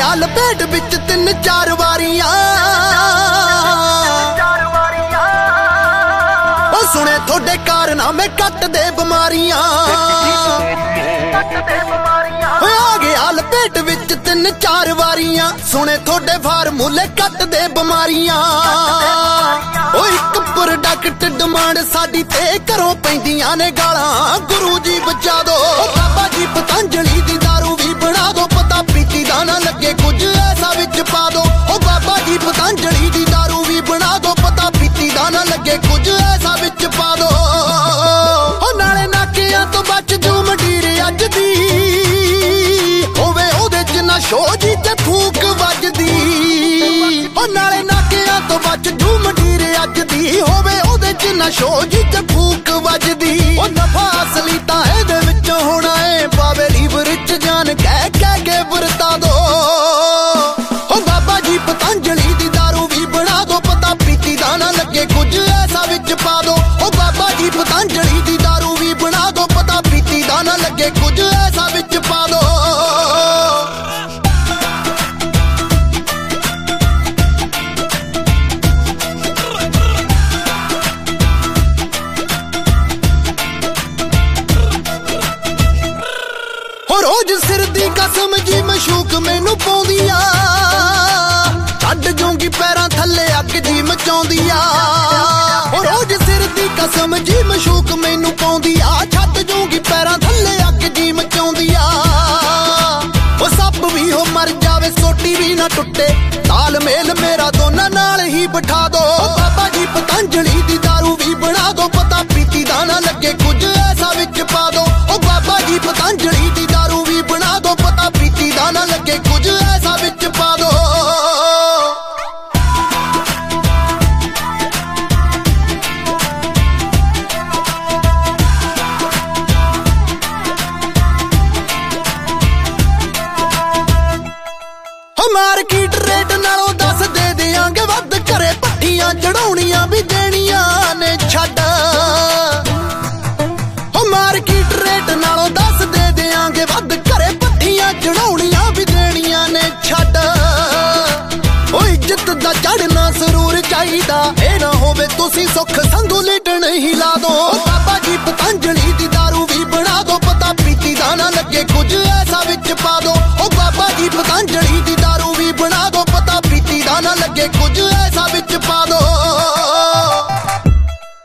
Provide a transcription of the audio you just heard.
ਗਿਆ ਲਪੇਟ ਵਿੱਚ 3-4 ਵਾਰੀਆਂ। ਉਹ ਸੁਣੇ ਤੁਹਾਡੇ ਕਾਰਨਾਮੇ ਕੱਟਦੇ ਬਿਮਾਰੀਆਂ। ਆ ਗਿਆ ਲਪੇਟ ਵਿੱਚ 3-4 ਵਾਰੀਆਂ। ਸੁਣੇ ਤੁਹਾਡੇ ਫਾਰਮੂਲੇ ਕੱਟਦੇ ਬਿਮਾਰੀਆਂ। ਉਹ ਇੱਕ ਪ੍ਰੋਡਕਟ ਡਿਮਾਂਡ ਸਾਡੀ ਤੇ ਘਰੋਂ ਪੈਂਦੀਆਂ ਨੇ ਗਾਲਾਂ। ਗੁਰੂ ਜੀ ਬਚਾ ਦੋ ਬਾਬਾ ਜੀ ਪਤੰਜਲੀ ਦੀ ਦਾਰੂ ਵੀ ਬਣਾ ਦੋ। ਪਤਾ ਪੀਤੀ ਦਾ ਨਾ ਲੱਗੇ ਕੁਝ ਐਸਾ ਵਿੱਚ ਪਾ ਦੋ। ਉਹ ਬਾਬਾ ਜੀ ਪਤੰਜਲੀ ਦੀ ਦਾਰੂ ਵੀ ਬਣਾ ਦੋ। ਪਤਾ ਪੀਤੀ ਦਾ ਨਾ ਲੱਗੇ ਕੁਝ ਐਸਾ ਵਿੱਚ ਪਾ ਦੋ। ਉਹ ਨਾਲੇ ਨਾਕਿਆਂ ਤੋਂ ਬਚ ਜੂ ਮੰਡੀਰ ਅੱਜ ਦੀ ਹੋਵੇ ਉਹਦੇ ਚ ਨਾ ਸ਼ੋ ਜੀ ਤੇ ਫੂਕ ਵੱਜਦੀ। ਉਹ ਨਾਲੇ ਨਾਕਿਆਂ ਤੋਂ ਬਚ ਜੂ ਮੰਡੀਰ ਅੱਜ ਦੀ ਹੋਵੇ ਉਹਦੇ ਚ ਨਾ ਸ਼ੋ ਜੀ ਤੇ ਫੂਕ ਵੱਜਦੀ। ਉਹ ਨਫਾ ਅਸਲੀ ਤਾਂ ਇਹਦੇ ਵਿੱਚ ਹੋਣਾ ਏ ਪਾਵੇ ਲੀਵਰ ਚ ਜਾਨ ਕਹਿ ਕਹਿ ਕੇ ਵਰਤਾ ਦੋ। ਉਹ ਬਾਬਾ ਜੀ ਪਤੰਜਲੀ ਦੀ ਦਾਰੂ ਵੀ ਬਣਾ ਦੋ। ਪਤਾ ਪੀਤੀ ਦਾ ਨਾ ਲੱਗੇ ਕੁਝ ਐਸਾ ਵਿੱਚ ਪਾ ਦੋ। ਉਹ ਬਾਬਾ ਜੀ ਪਤੰਜਲੀ ਦੀ ਦਾਰੂ ਵੀ ਬਣਾ ਦੋ। ਪਤਾ ਪੀਤੀ ਦਾ ਨਾ ਲੱਗੇ ਕੁਝ ਐਸਾ ਵਿੱਚ ਪਾ ਦੋ। ਰੋਜ਼ ਸਿਰ ਦੀ ਕਸਮ ਜੀ ਮਸ਼ੂਕ ਮੈਨੂੰ ਪਾਉਂਦੀ ਆ। ਛੱਡ ਜੂੰਗੀ ਪੈਰਾਂ ਥੱਲੇ ਅੱਗ ਜੀ ਮਚਾਉਂਦੀ ਆ। ਰੋਜ਼ ਸਿਰ ਦੀ ਕਸਮ ਜੀ ਮਸ਼ੂਕ ਮੈਨੂੰ ਪਾਉਂਦੀ ਆ। ਛੱਡ ਜੂੰਗੀ ਪੈਰਾਂ ਥੱਲੇ ਅੱਗ ਜੀ ਮਚਾਉਂਦੀ ਆ। ਉਹ ਸੱਪ ਵੀ ਹੋ ਮਰ ਜਾਵੇ ਸੋਟੀ ਵੀ ਨਾ ਟੁੱਟੇ। ਤਾਲਮੇਲ ਮੇਰਾ ਦੋਨਾਂ ਨਾਲ ਹੀ ਬਿਠਾ ਦੋ। ਬਾਬਾ ਜੀ ਪਤੰਜਲੀ ਦੀ ਦਾਰੂ ਵੀ ਬਣਾ ਦੋ। ਪਤਾ ਪੀਤੀ ਦਾ ਨਾ ਲੱਗੇ ਕੁਝ ਐਸਾ ਵਿੱਚ ਪਾ ਦੋ। ਉਹ ਬਾਬਾ ਜੀ ਪਤੰਜਲੀ ਦੀ ਦਾਰੂ ਵੀ ਬਣਾ ਦੋ। ਪਤਾ ਪੀਤੀ ਦਾ ਨਾ ਲੱਗੇ ਕੁਝ ਐਸਾ ਵਿੱਚ ਪਾ ਦੋ। ਮਾਰਕੀਟ ਰੇਟ ਨਾਲੋਂ 10 ਦੇ ਦਿਆਂਗੇ ਵੱਧ। ਘਰੇ ਭੱਠੀਆਂ ਚੜਾਉਣੀਆਂ ਵੀ ਦੇਣੀਆਂ ਨੇ ਛੱਡ। ਮਾਰਕੀਟ ਰੇਟ ਨਾਲੋਂ 10 ਦੇ ਦਿਆਂਗੇ ਵੱਧ। ਘਰੇ ਭੱਠੀਆਂ ਚੜਾਉਣੀਆਂ ਵੀ ਦੇਣੀਆਂ ਨੇ ਛੱਡ। ਉਹ ਇੱਜ਼ਤ ਦਾ ਚੜਨਾ ਜ਼ਰੂਰ ਚਾਹੀਦਾ। ਇਹ ਨਾ ਹੋਵੇ ਤੁਸੀਂ ਸੁੱਖ ਸੰਧੂ ਲਿਟਣ ਹੀ ਲਾ ਦੋ।